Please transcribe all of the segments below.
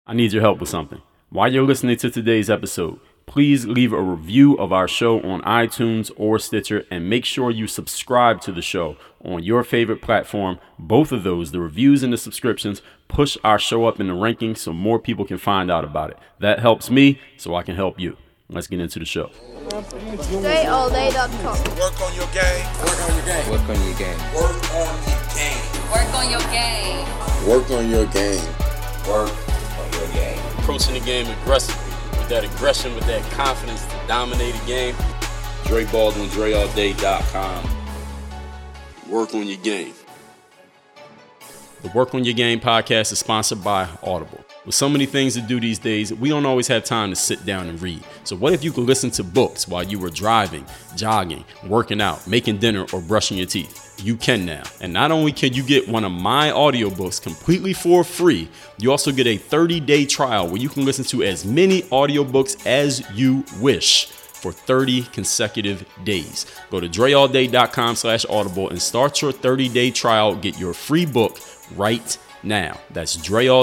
I need your help with something. While you're listening to today's episode, please leave a review of our show on iTunes or Stitcher, and make sure you subscribe to the show on your favorite platform. Both of those, the reviews and the subscriptions, push our show up in the rankings so more people can find out about it. That helps me, so I can help you. Let's get into the show. DreAllDay.com. Work on your game. Work on your game. Work on your game. Work on your game. Work on your game. Work on your game. Work on your game. Approaching the game aggressively, with that aggression, with that confidence to dominate a game. Dre Baldwin, DreAllDay.com. Work on your game. The Work on Your Game podcast is sponsored by Audible. With so many things to do these days, we don't always have time to sit down and read. So what if you could listen to books while you were driving, jogging, working out, making dinner, or brushing your teeth? You can now. And not only can you get one of my audiobooks completely for free, you also get a 30-day trial where you can listen to as many audiobooks as you wish for 30 consecutive days. Go to DreAllDay.com/audible and start your 30-day trial. Get your free book right now. That's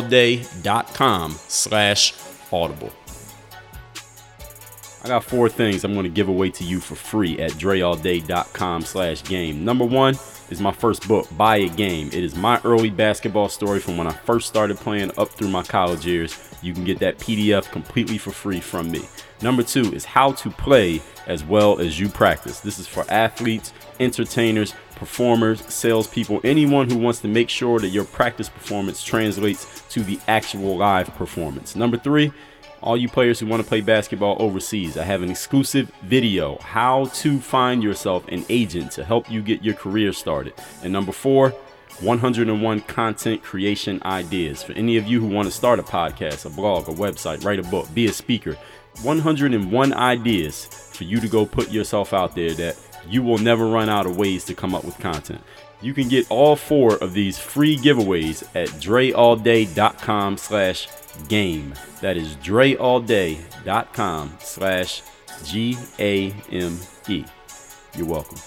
DreAllDay.com/audible. I got 4 things I'm going to give away to you for free at DreAllDay.com/game. Number 1 is my first book, Buy a Game. It is my early basketball story from when I first started playing up through my college years. You can get that PDF completely for free from me. Number 2 is How to Play as Well as You Practice. This is for athletes, entertainers, performers, salespeople, anyone who wants to make sure that your practice performance translates to the actual live performance. Number 3, all you players who want to play basketball overseas, I have an exclusive video, How to Find Yourself an Agent to help you get your career started. And number 4, 101 content creation ideas. For any of you who want to start a podcast, a blog, a website, write a book, be a speaker, 101 ideas for you to go put yourself out there that you will never run out of ways to come up with content. You can get all 4 of these free giveaways at DreAllDay.com/game. That is DreAllDay.com/GAME. You're welcome.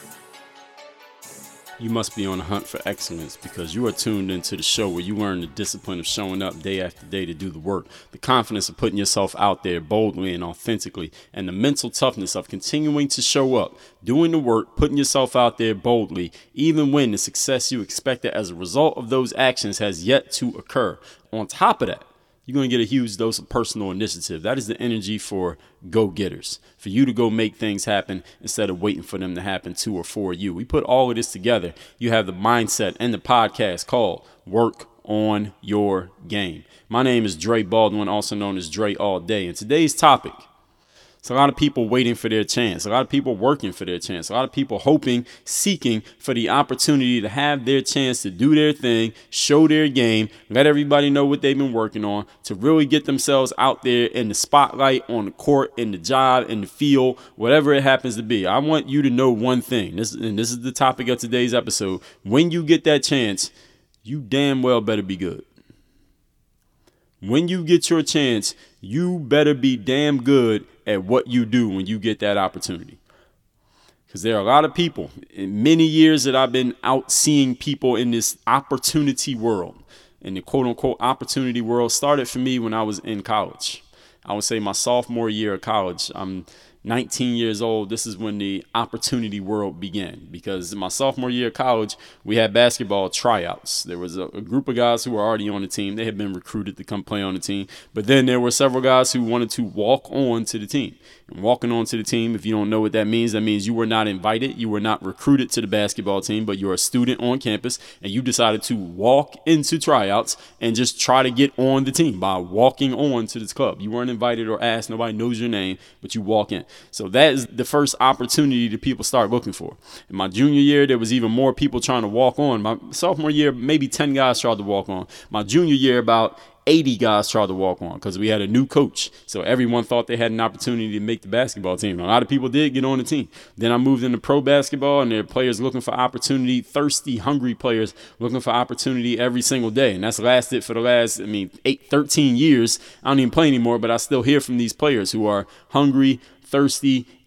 You must be on the hunt for excellence because you are tuned into the show where you learn the discipline of showing up day after day to do the work, the confidence of putting yourself out there boldly and authentically, and the mental toughness of continuing to show up, doing the work, putting yourself out there boldly, even when the success you expected as a result of those actions has yet to occur. On top of that, you're going to get a huge dose of personal initiative. That is the energy for go-getters, for you to go make things happen instead of waiting for them to happen to or for you. We put all of this together. You have the mindset and the podcast called Work on Your Game. My name is Dre Baldwin, also known as Dre All Day. And today's topic, it's a lot of people waiting for their chance, a lot of people working for their chance, a lot of people hoping, seeking for the opportunity to have their chance to do their thing, show their game, let everybody know what they've been working on, to really get themselves out there in the spotlight, on the court, in the job, in the field, whatever it happens to be. I want you to know one thing, this is the topic of today's episode. When you get that chance, you damn well better be good. When you get your chance, you better be damn good at what you do when you get that opportunity. Because there are a lot of people, in many years that I've been out seeing people in this opportunity world, and the quote-unquote opportunity world started for me when I was in college. I would say my sophomore year of college. I'm 19 years old. This is when the opportunity world began, because in my sophomore year of college, we had basketball tryouts. There was a group of guys who were already on the team. They had been recruited to come play on the team. But then there were several guys who wanted to walk on to the team. And walking on to the team, if you don't know what that means you were not invited. You were not recruited to the basketball team, but you're a student on campus, and you decided to walk into tryouts and just try to get on the team by walking on to this club. You weren't invited or asked. Nobody knows your name, but you walk in. So that is the first opportunity that people start looking for. In my junior year, there was even more people trying to walk on. My sophomore year, maybe 10 guys tried to walk on. My junior year, about 80 guys tried to walk on because we had a new coach. So everyone thought they had an opportunity to make the basketball team. A lot of people did get on the team. Then I moved into pro basketball, and there are players looking for opportunity, thirsty, hungry players looking for opportunity every single day. And that's lasted for the last, 13 years. I don't even play anymore, but I still hear from these players who are hungry, thirsty,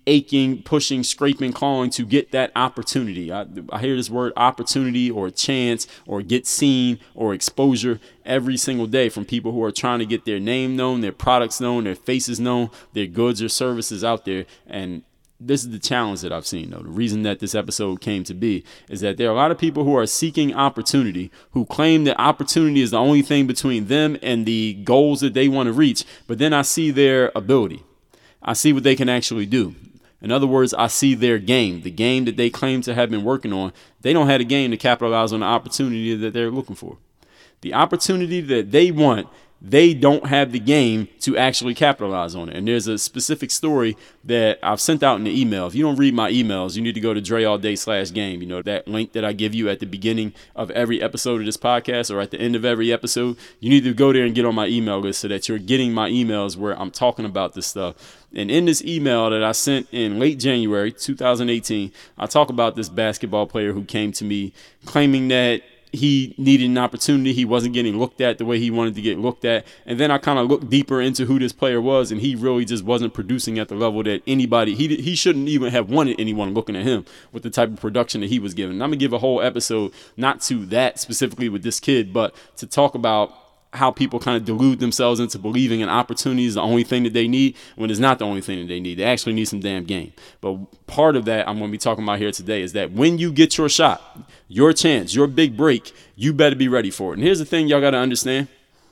aching, pushing, scraping, clawing to get that opportunity. I hear this word opportunity or chance or get seen or exposure every single day from people who are trying to get their name known, their products known, their faces known, their goods or services out there. And this is the challenge that I've seen, though. The reason that this episode came to be is that there are a lot of people who are seeking opportunity, who claim that opportunity is the only thing between them and the goals that they want to reach. But then I see their ability. I see what they can actually do. In other words, I see their game, the game that they claim to have been working on. They don't have a game to capitalize on the opportunity that they're looking for. The opportunity that they want, they don't have the game to actually capitalize on it. And there's a specific story that I've sent out in the email. If you don't read my emails, you need to go to DreAllDay/game. You know, that link that I give you at the beginning of every episode of this podcast or at the end of every episode. You need to go there and get on my email list so that you're getting my emails where I'm talking about this stuff. And in this email that I sent in late January 2018, I talk about this basketball player who came to me claiming that he needed an opportunity. He wasn't getting looked at the way he wanted to get looked at. And then I kind of looked deeper into who this player was, and he really just wasn't producing at the level that anybody, he shouldn't even have wanted anyone looking at him with the type of production that he was giving. And I'm going to give a whole episode, not to that specifically with this kid, but to talk about how people kind of delude themselves into believing an opportunity is the only thing that they need when it's not the only thing that they need. They actually need some damn game. But part of that I'm going to be talking about here today is that when you get your shot, your chance, your big break, you better be ready for it. And here's the thing y'all got to understand.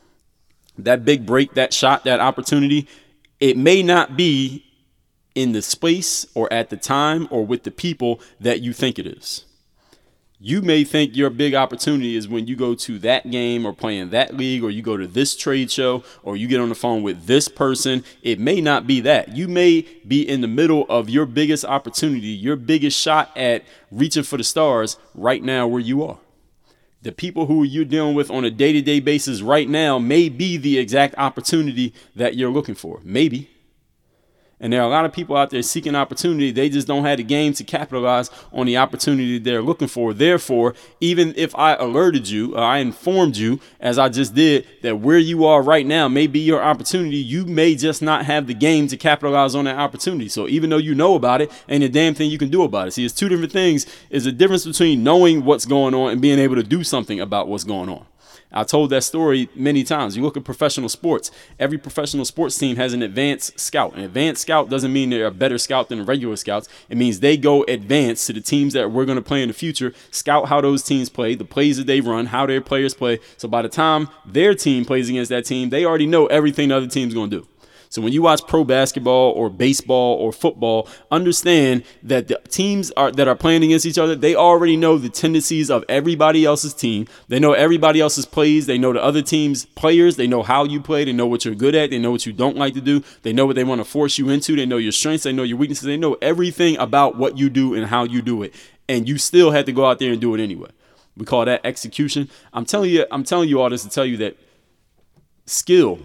That big break, that shot, that opportunity, it may not be in the space or at the time or with the people that you think it is. You may think your big opportunity is when you go to that game or play in that league, or you go to this trade show, or you get on the phone with this person. It may not be that. You may be in the middle of your biggest opportunity, your biggest shot at reaching for the stars right now where you are. The people who you're dealing with on a day-to-day basis right now may be the exact opportunity that you're looking for. Maybe. And there are a lot of people out there seeking opportunity. They just don't have the game to capitalize on the opportunity they're looking for. Therefore, even if I alerted you, or I informed you, as I just did, that where you are right now may be your opportunity, you may just not have the game to capitalize on that opportunity. So even though you know about it, ain't a damn thing you can do about it. See, it's two different things. There's a difference between knowing what's going on and being able to do something about what's going on. I told that story many times. You look at professional sports. Every professional sports team has an advanced scout. An advanced scout doesn't mean they're a better scout than regular scouts. It means they go advanced to the teams that we're going to play in the future, scout how those teams play, the plays that they run, how their players play. So by the time their team plays against that team, they already know everything the other team's going to do. So when you watch pro basketball or baseball or football, understand that the teams that are playing against each other, they already know the tendencies of everybody else's team. They know everybody else's plays. They know the other team's players. They know how you play. They know what you're good at. They know what you don't like to do. They know what they want to force you into. They know your strengths. They know your weaknesses. They know everything about what you do and how you do it. And you still had to go out there and do it anyway. We call that execution. I'm telling you all this to tell you that skill,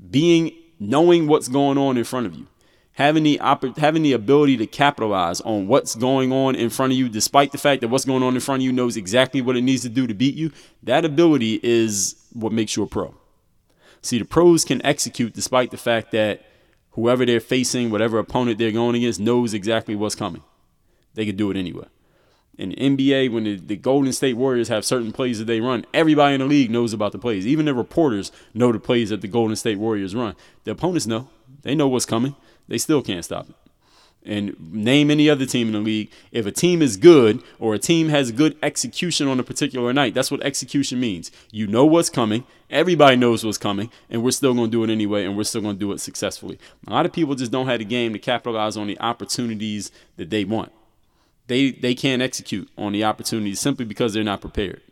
knowing what's going on in front of you, having the ability to capitalize on what's going on in front of you, despite the fact that what's going on in front of you knows exactly what it needs to do to beat you, that ability is what makes you a pro. See, the pros can execute despite the fact that whoever they're facing, whatever opponent they're going against, knows exactly what's coming. They can do it anyway. In the NBA, when the Golden State Warriors have certain plays that they run, everybody in the league knows about the plays. Even the reporters know the plays that the Golden State Warriors run. The opponents know. They know what's coming. They still can't stop it. And name any other team in the league. If a team is good or a team has good execution on a particular night, that's what execution means. You know what's coming. Everybody knows what's coming. And we're still going to do it anyway. And we're still going to do it successfully. A lot of people just don't have the game to capitalize on the opportunities that they want. They can't execute on the opportunities simply because they're not prepared.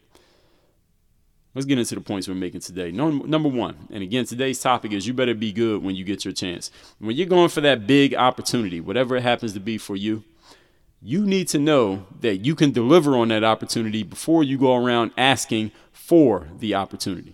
Let's get into the points we're making today. Number one, and again, today's topic is you better be good when you get your chance. When you're going for that big opportunity, whatever it happens to be for you, you need to know that you can deliver on that opportunity before you go around asking for the opportunity.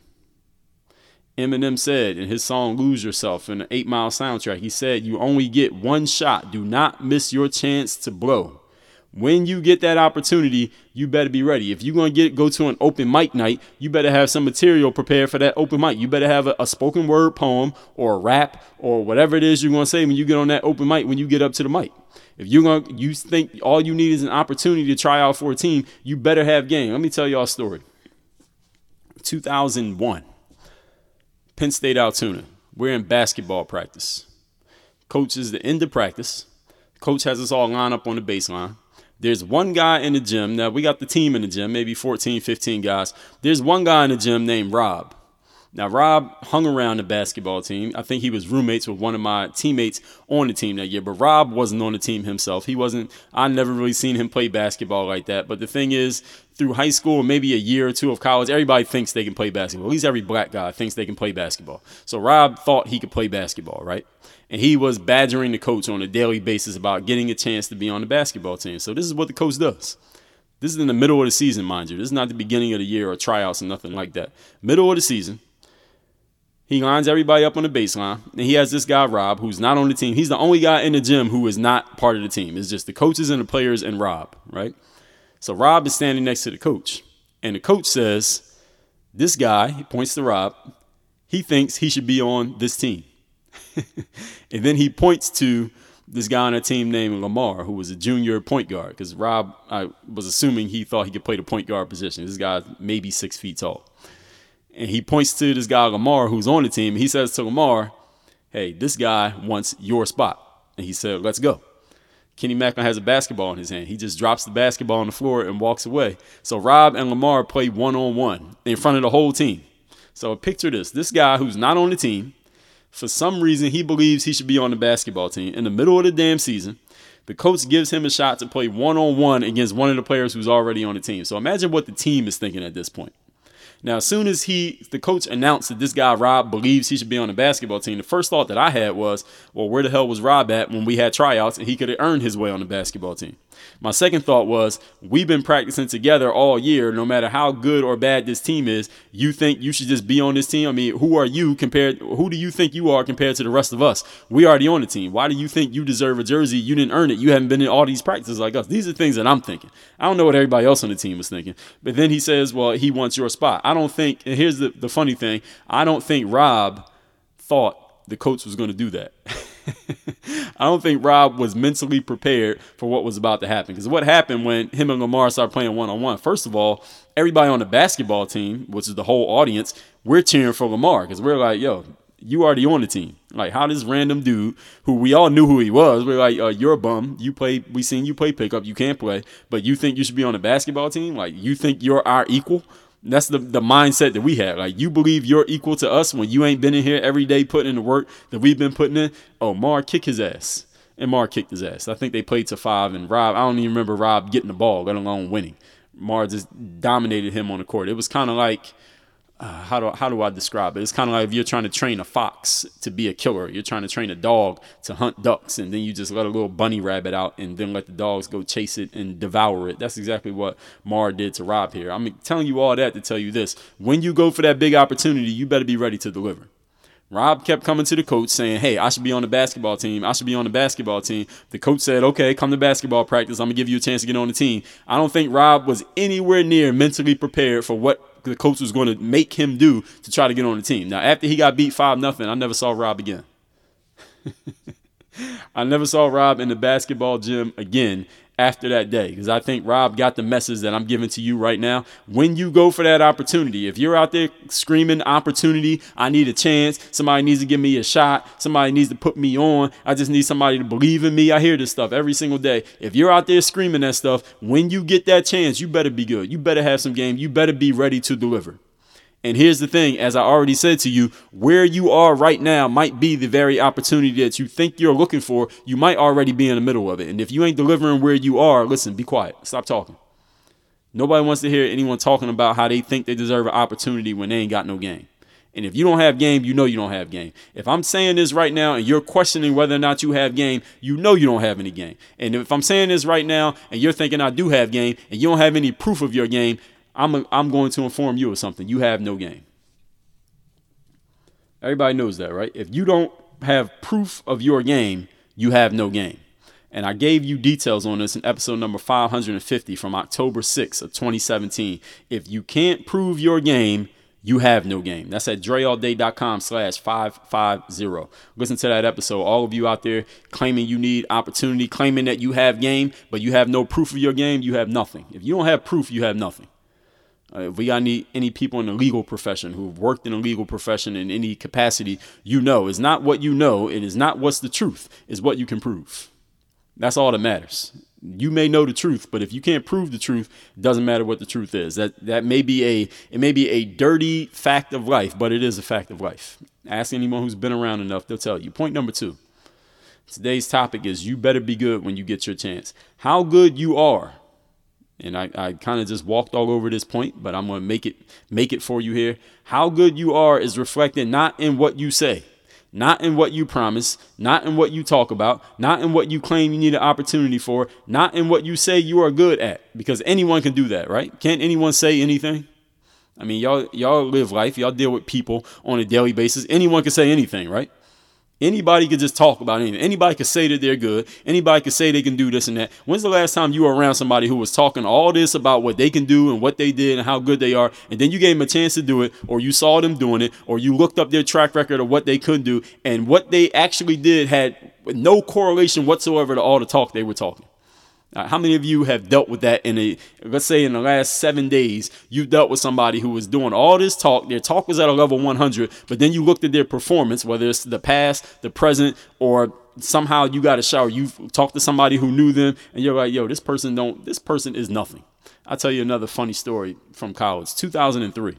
Eminem said in his song Lose Yourself in the 8 Mile soundtrack, he said, "You only get one shot. Do not miss your chance to blow." When you get that opportunity, you better be ready. If you're going to go to an open mic night, you better have some material prepared for that open mic. You better have a spoken word poem or a rap or whatever it is you're going to say when you get on that open mic, when you get up to the mic. If you think all you need is an opportunity to try out for a team, you better have game. Let me tell y'all a story. 2001, Penn State Altoona. We're in basketball practice. Coach is the end of practice. Coach has us all line up on the baseline. There's one guy in the gym. Now, we got the team in the gym, maybe 14, 15 guys. There's one guy in the gym named Rob. Now, Rob hung around the basketball team. I think he was roommates with one of my teammates on the team that year, but Rob wasn't on the team himself. I never really seen him play basketball like that. But the thing is, through high school, maybe a year or two of college, everybody thinks they can play basketball. At least every black guy thinks they can play basketball. So Rob thought he could play basketball, right? And he was badgering the coach on a daily basis about getting a chance to be on the basketball team. So this is what the coach does. This is in the middle of the season, mind you. This is not the beginning of the year or tryouts or nothing like that. Middle of the season. He lines everybody up on the baseline, and he has this guy, Rob, who's not on the team. He's the only guy in the gym who is not part of the team. It's just the coaches and the players and Rob, right? So Rob is standing next to the coach, and the coach says, this guy, he points to Rob, he thinks he should be on this team. And then he points to this guy on a team named Lamar, who was a junior point guard, because Rob, I was assuming he thought he could play the point guard position. This guy's maybe 6 feet tall. And he points to this guy, Lamar, who's on the team. And he says to Lamar, hey, this guy wants your spot. And he said, let's go. Kenny Macklin has a basketball in his hand. He just drops the basketball on the floor and walks away. So Rob and Lamar play one-on-one in front of the whole team. So picture this. This guy who's not on the team, for some reason, he believes he should be on the basketball team. In the middle of the damn season, the coach gives him a shot to play one-on-one against one of the players who's already on the team. So imagine what the team is thinking at this point. Now, as soon as the coach announced that this guy, Rob, believes he should be on the basketball team, the first thought that I had was, well, where the hell was Rob at when we had tryouts and he could have earned his way on the basketball team? My second thought was, we've been practicing together all year. No matter how good or bad this team is, you think you should just be on this team? I mean, who do you think you are compared to the rest of us? We already on the team. Why do you think you deserve a jersey? You didn't earn it. You haven't been in all these practices like us. These are things that I'm thinking. I don't know what everybody else on the team was thinking. But then he says, well, he wants your spot. I don't think, and here's the funny thing, I don't think Rob thought the coach was going to do that. I don't think Rob was mentally prepared for what was about to happen. Because what happened when him and Lamar started playing one-on-one, first of all, everybody on the basketball team, which is the whole audience, we're cheering for Lamar because we're like, yo, you already on the team. Like, how this random dude, who we all knew who he was, we're like, you're a bum. We seen you play pickup. You can't play. But you think you should be on the basketball team? Like, you think you're our equal? That's the mindset that we have. Like, you believe you're equal to us when you ain't been in here every day putting in the work that we've been putting in. Oh, Mar kick his ass. And Mar kicked his ass. I think they played to 5, and Rob, I don't even remember Rob getting the ball, let alone winning. Mar just dominated him on the court. It was kind of like, how do I describe it? It's kind of like if you're trying to train a fox to be a killer. You're trying to train a dog to hunt ducks, and then you just let a little bunny rabbit out and then let the dogs go chase it and devour it. That's exactly what Mar did to Rob here. I'm telling you all that to tell you this. When you go for that big opportunity, you better be ready to deliver. Rob kept coming to the coach saying, hey, I should be on the basketball team. I should be on the basketball team. The coach said, okay, come to basketball practice. I'm going to give you a chance to get on the team. I don't think Rob was anywhere near mentally prepared for what the coach was going to make him do to try to get on the team. Now, after he got beat 5-0, I never saw Rob again. I never saw Rob in the basketball gym again after that day, because I think Rob got the message that I'm giving to you right now. When you go for that opportunity, if you're out there screaming opportunity, I need a chance, somebody needs to give me a shot, somebody needs to put me on, I just need somebody to believe in me. I hear this stuff every single day. If you're out there screaming that stuff, when you get that chance, you better be good. You better have some game. You better be ready to deliver. And here's the thing, as I already said to you, where you are right now might be the very opportunity that you think you're looking for. You might already be in the middle of it. And if you ain't delivering where you are, listen, be quiet. Stop talking. Nobody wants to hear anyone talking about how they think they deserve an opportunity when they ain't got no game. And if you don't have game, you know you don't have game. If I'm saying this right now and you're questioning whether or not you have game, you know you don't have any game. And if I'm saying this right now and you're thinking I do have game and you don't have any proof of your game, I'm going to inform you of something. You have no game. Everybody knows that, right? If you don't have proof of your game, you have no game. And I gave you details on this in episode number 550 from October 6th of 2017. If you can't prove your game, you have no game. That's at dreallday.com/550. Listen to that episode. All of you out there claiming you need opportunity, claiming that you have game, but you have no proof of your game, you have nothing. If you don't have proof, you have nothing. If we got any people in the legal profession who've worked in the legal profession in any capacity, you know, it's not what you know. It is not what's the truth. It's what you can prove. That's all that matters. You may know the truth, but if you can't prove the truth, it doesn't matter what the truth is. That may be a dirty fact of life, but it is a fact of life. Ask anyone who's been around enough, they'll tell you. Point number 2. Today's topic is you better be good when you get your chance. How good you are. And I kind of just walked all over this point, but I'm going to make it for you here. How good you are is reflected not in what you say, not in what you promise, not in what you talk about, not in what you claim you need an opportunity for, not in what you say you are good at, because anyone can do that, right? Can't anyone say anything? I mean, y'all live life. Y'all deal with people on a daily basis. Anyone can say anything, right? Anybody could just talk about anything. Anybody could say that they're good. Anybody could say they can do this and that. When's the last time you were around somebody who was talking all this about what they can do and what they did and how good they are, and then you gave them a chance to do it, or you saw them doing it, or you looked up their track record of what they could do, and what they actually did had no correlation whatsoever to all the talk they were talking? How many of you have dealt with that let's say in the last 7 days, you dealt with somebody who was doing all this talk, their talk was at a level 100, but then you looked at their performance, whether it's the past, the present, or somehow you got a shower, you've talked to somebody who knew them, and you're like, yo, this person is nothing. I'll tell you another funny story from college, 2003.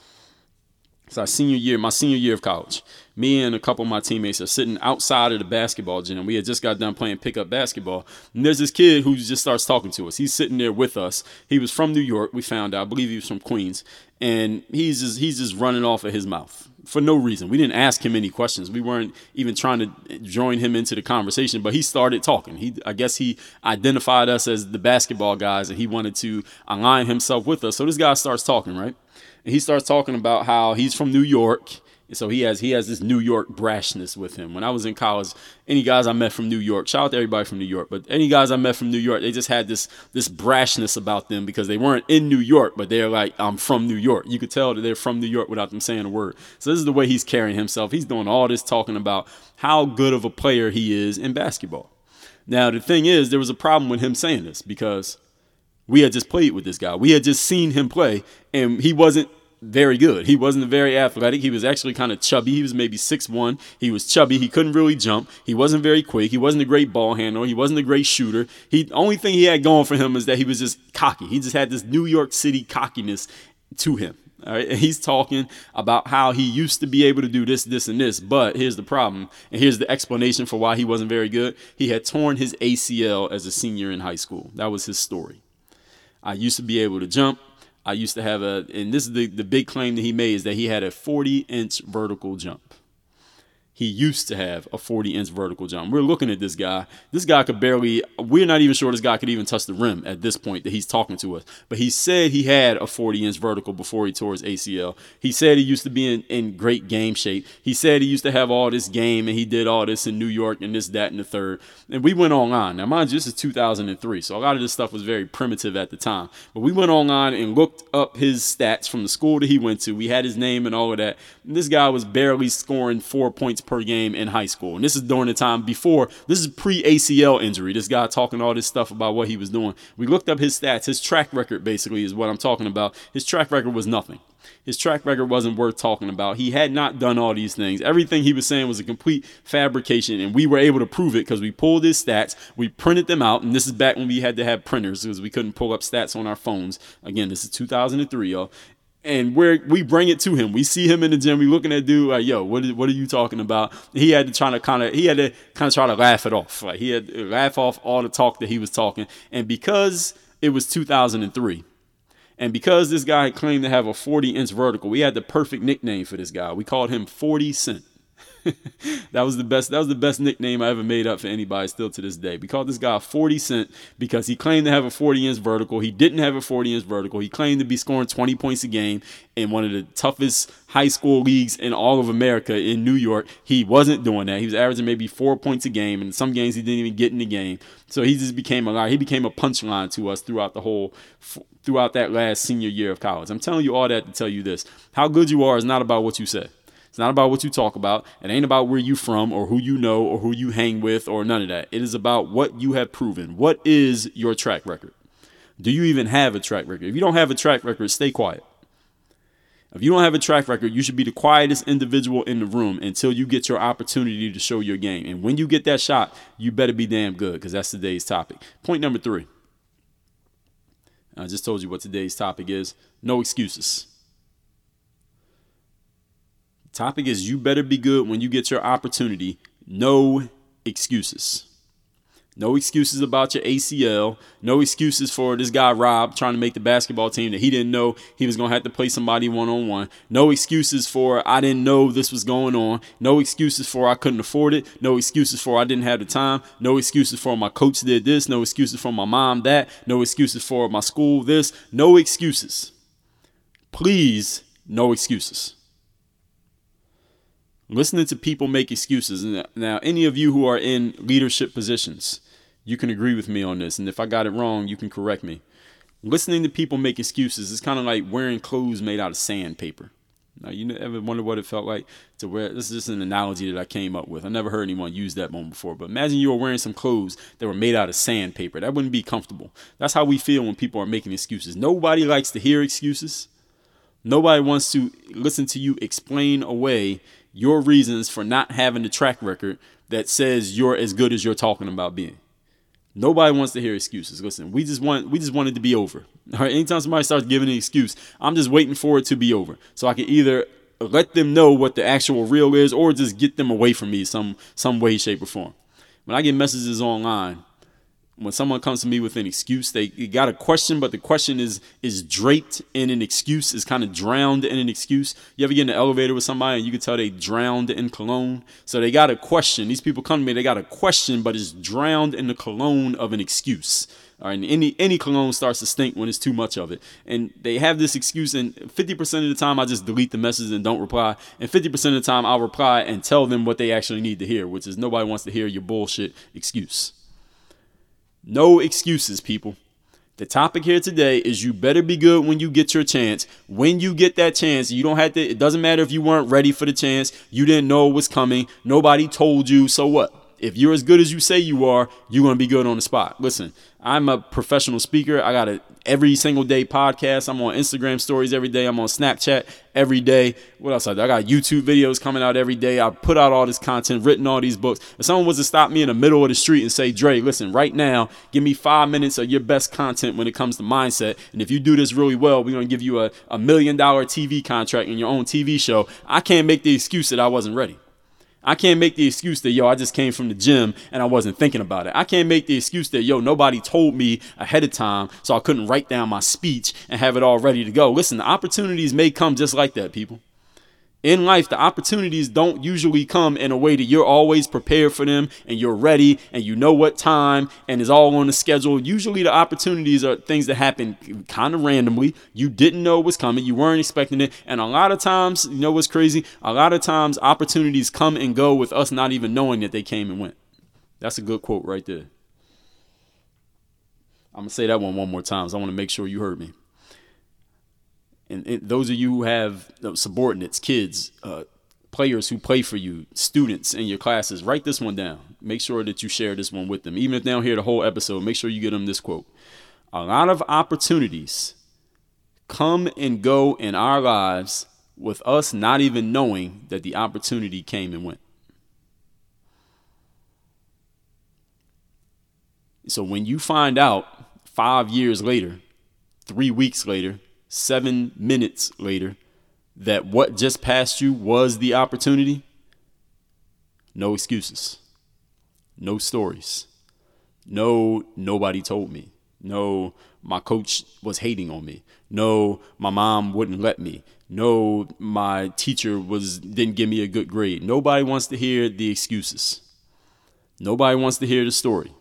It's my senior year of college. Me and a couple of my teammates are sitting outside of the basketball gym. We had just got done playing pickup basketball. And there's this kid who just starts talking to us. He's sitting there with us. He was from New York, we found out. I believe he was from Queens. And he's just running off of his mouth for no reason. We didn't ask him any questions. We weren't even trying to join him into the conversation, but he started talking. I guess he identified us as the basketball guys, and he wanted to align himself with us. So this guy starts talking, right? And he starts talking about how he's from New York. So he has this New York brashness with him. When I was in college, any guys I met from New York, shout out to everybody from New York, but any guys I met from New York, they just had this brashness about them because they weren't in New York, but they're like, I'm from New York. You could tell that they're from New York without them saying a word. So this is the way he's carrying himself. He's doing all this talking about how good of a player he is in basketball. Now, the thing is, there was a problem with him saying this because we had just played with this guy. We had just seen him play, and he wasn't very good. He wasn't very athletic. He was actually kind of chubby. He was maybe 6'1". He was chubby. He couldn't really jump. He wasn't very quick. He wasn't a great ball handler. He wasn't a great shooter. The only thing he had going for him is that he was just cocky. He just had this New York City cockiness to him. All right. And he's talking about how he used to be able to do this, this, and this. But here's the problem. And here's the explanation for why he wasn't very good. He had torn his ACL as a senior in high school. That was his story. I used to be able to jump. I used to have and this is the big claim that he made, is that he had a 40-inch vertical jump. He used to have a 40-inch vertical jump. We're looking at this guy. This guy could barely, we're not even sure this guy could even touch the rim at this point that he's talking to us. But he said he had a 40-inch vertical before he tore his ACL. He said he used to be in great game shape. He said he used to have all this game and he did all this in New York and this, that, and the third. And we went online. Now, mind you, this is 2003, so a lot of this stuff was very primitive at the time. But we went online and looked up his stats from the school that he went to. We had his name and all of that. And this guy was barely scoring 4 points per game in high school. And this is during the time before, this is pre-ACL injury. This guy talking all this stuff about what he was doing. We looked up his stats. His track record basically is what I'm talking about. His track record was nothing. His track record wasn't worth talking about. He had not done all these things. Everything he was saying was a complete fabrication, and we were able to prove it because we pulled his stats, we printed them out, and this is back when we had to have printers because we couldn't pull up stats on our phones. Again, this is 2003, y'all. And we bring it to him. We see him in the gym. We looking at dude like, yo, what are you talking about? He had to kind of try to laugh it off. Like he had to laugh off all the talk that he was talking. And because it was 2003, and because this guy claimed to have a 40-inch vertical, we had the perfect nickname for this guy. We called him 40 Cent. That was the best nickname I ever made up for anybody still to this day. We called this guy 40 Cent because he claimed to have a 40-inch vertical. He didn't have a 40-inch vertical. He claimed to be scoring 20 points a game in one of the toughest high school leagues in all of America in New York. He wasn't doing that. He was averaging maybe 4 points a game, and in some games he didn't even get in the game. So he just became a liar. He became a punchline to us throughout that last senior year of college. I'm telling you all that to tell you this. How good you are is not about what you say. It's not about what you talk about. It ain't about where you from or who you know or who you hang with or none of that. It is about what you have proven. What is your track record? Do you even have a track record? If you don't have a track record, stay quiet. If you don't have a track record, you should be the quietest individual in the room until you get your opportunity to show your game. And when you get that shot, you better be damn good, because that's today's topic. Point number 3. I just told you what today's topic is. No excuses. Topic is you better be good when you get your opportunity. No excuses. No excuses about your ACL. No excuses for this guy Rob trying to make the basketball team that he didn't know he was going to have to play somebody one-on-one. No excuses for I didn't know this was going on. No excuses for I couldn't afford it. No excuses for I didn't have the time. No excuses for my coach did this. No excuses for my mom that. No excuses for my school this. No excuses. Please, no excuses. Listening to people make excuses. Now, any of you who are in leadership positions, you can agree with me on this. And if I got it wrong, you can correct me. Listening to people make excuses is kind of like wearing clothes made out of sandpaper. Now, you ever wonder what it felt like to wear? This is just an analogy that I came up with. I never heard anyone use that one before. But imagine you were wearing some clothes that were made out of sandpaper. That wouldn't be comfortable. That's how we feel when people are making excuses. Nobody likes to hear excuses. Nobody wants to listen to you explain away your reasons for not having the track record that says you're as good as you're talking about being. Nobody wants to hear excuses. Listen, we just want it to be over. All right. Anytime somebody starts giving an excuse, I'm just waiting for it to be over so I can either let them know what the actual real is or just get them away from me some way, shape, or form. When I get messages online, when someone comes to me with an excuse, they got a question, but the question is draped in an excuse, is kind of drowned in an excuse. You ever get in an elevator with somebody and you can tell they drowned in cologne? So they got a question. These people come to me, they got a question, but it's drowned in the cologne of an excuse. All right, and any cologne starts to stink when it's too much of it. And they have this excuse, and 50% of the time I just delete the message and don't reply. And 50% of the time I'll reply and tell them what they actually need to hear, which is nobody wants to hear your bullshit excuse. No excuses, people. The topic here today is you better be good when you get your chance. When you get that chance, you don't have to, it doesn't matter if you weren't ready for the chance. You didn't know it was coming. Nobody told you. So what? If you're as good as you say you are, you're going to be good on the spot. Listen, I'm a professional speaker. I got a every single day podcast. I'm on Instagram stories every day. I'm on Snapchat every day. What else? I got YouTube videos coming out every day. I put out all this content, written all these books. If someone was to stop me in the middle of the street and say, Dre, listen, right now, give me 5 minutes of your best content when it comes to mindset. And if you do this really well, we're going to give you a $1 million TV contract in your own TV show. I can't make the excuse that I wasn't ready. I can't make the excuse that, I just came from the gym and I wasn't thinking about it. I can't make the excuse that, nobody told me ahead of time, so I couldn't write down my speech and have it all ready to go. Listen, the opportunities may come just like that, people. In life, the opportunities don't usually come in a way that you're always prepared for them and you're ready and you know what time and is all on the schedule. Usually the opportunities are things that happen kind of randomly. You didn't know it was coming. You weren't expecting it. And a lot of times, you know what's crazy? A lot of times opportunities come and go with us not even knowing that they came and went. That's a good quote right there. I'm going to say that one more time, so I want to make sure you heard me. And those of you who have subordinates, kids, players who play for you, students in your classes, write this one down. Make sure that you share this one with them. Even if they don't hear the whole episode, make sure you get them this quote. A lot of opportunities come and go in our lives with us not even knowing that the opportunity came and went. So when you find out 5 years later, 3 weeks later, 7 minutes later, that what just passed you was the opportunity, no excuses, no stories, nobody told me. No, my coach was hating on me. No, my mom wouldn't let me. No, my teacher didn't give me a good grade. Nobody wants to hear the excuses. Nobody wants to hear the story.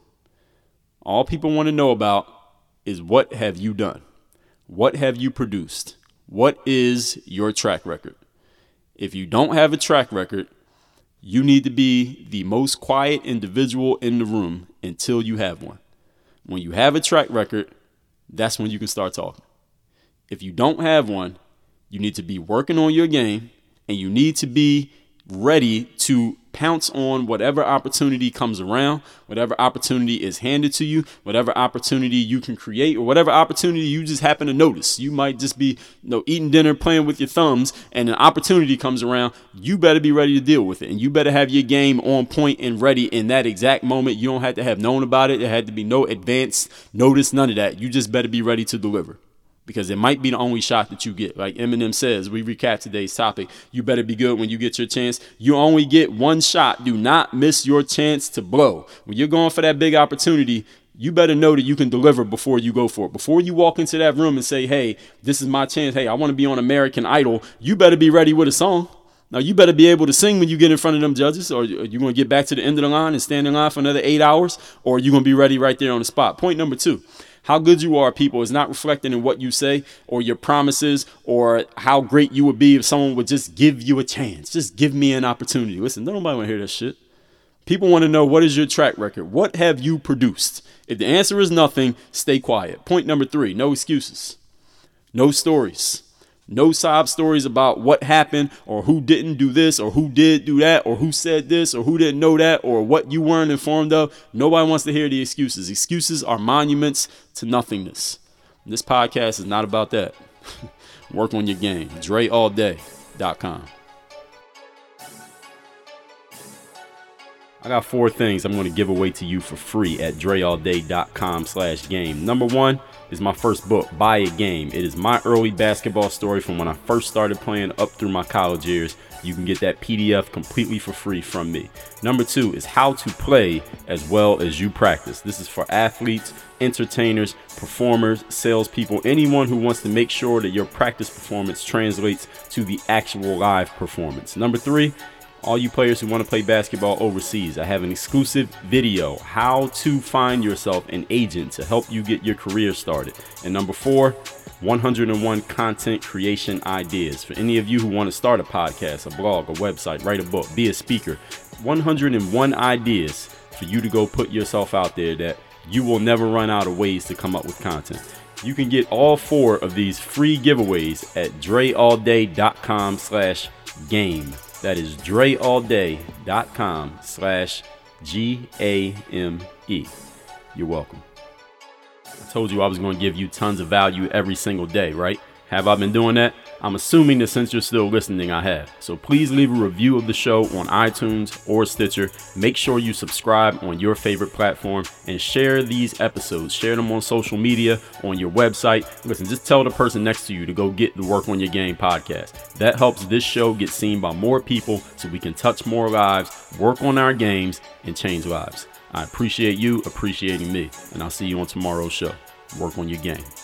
All people want to know about is, what have you done? What have you produced? What is your track record? If you don't have a track record, you need to be the most quiet individual in the room until you have one. When you have a track record, that's when you can start talking. If you don't have one, you need to be working on your game, and you need to be ready to pounce on whatever opportunity comes around, whatever opportunity is handed to you, whatever opportunity you can create, or whatever opportunity you just happen to notice. You might just be eating dinner, playing with your thumbs, and an opportunity comes around. You better be ready to deal with it, and you better have your game on point and ready in that exact moment. You don't have to have known about it. There had to be no advance notice, none of that. You just better be ready to deliver, because it might be the only shot that you get. Like Eminem says, we recap today's topic, you better be good when you get your chance. You only get one shot. Do not miss your chance to blow. When you're going for that big opportunity, you better know that you can deliver before you go for it. Before you walk into that room and say, hey, this is my chance. Hey, I want to be on American Idol. You better be ready with a song. Now, you better be able to sing when you get in front of them judges, or you're going to get back to the end of the line and stand in line for another 8 hours, or you're going to be ready right there on the spot. Point number 2. How good you are, people, is not reflected in what you say or your promises or how great you would be if someone would just give you a chance. Just give me an opportunity. Listen, nobody want to hear that shit. People want to know, what is your track record? What have you produced? If the answer is nothing, stay quiet. Point number 3, no excuses. No stories. No sob stories about what happened, or who didn't do this, or who did do that, or who said this, or who didn't know that, or what you weren't informed of. Nobody wants to hear the excuses. Excuses are monuments to nothingness. This podcast is not about that. Work on your game. DreAllDay.com. I got 4 things I'm going to give away to you for free at DreAllDay.com/game. Number 1 is my first book, Buy a Game. It is my early basketball story from when I first started playing up through my college years. You can get that PDF completely for free from me. Number 2 is How to Play as Well as You Practice. This is for athletes, entertainers, performers, salespeople, anyone who wants to make sure that your practice performance translates to the actual live performance. Number 3, all you players who want to play basketball overseas, I have an exclusive video, how to find yourself an agent to help you get your career started. And number 4, 101 content creation ideas. For any of you who want to start a podcast, a blog, a website, write a book, be a speaker, 101 ideas for you to go put yourself out there that you will never run out of ways to come up with content. You can get all 4 of these free giveaways at DreAllDay.com/game. That is DreAllDay.com/GAME. You're welcome. I told you I was going to give you tons of value every single day, right? Have I been doing that? I'm assuming that since you're still listening, I have. So please leave a review of the show on iTunes or Stitcher. Make sure you subscribe on your favorite platform and share these episodes. Share them on social media, on your website. Listen, just tell the person next to you to go get the Work on Your Game podcast. That helps this show get seen by more people so we can touch more lives, work on our games, and change lives. I appreciate you appreciating me, and I'll see you on tomorrow's show. Work on your game.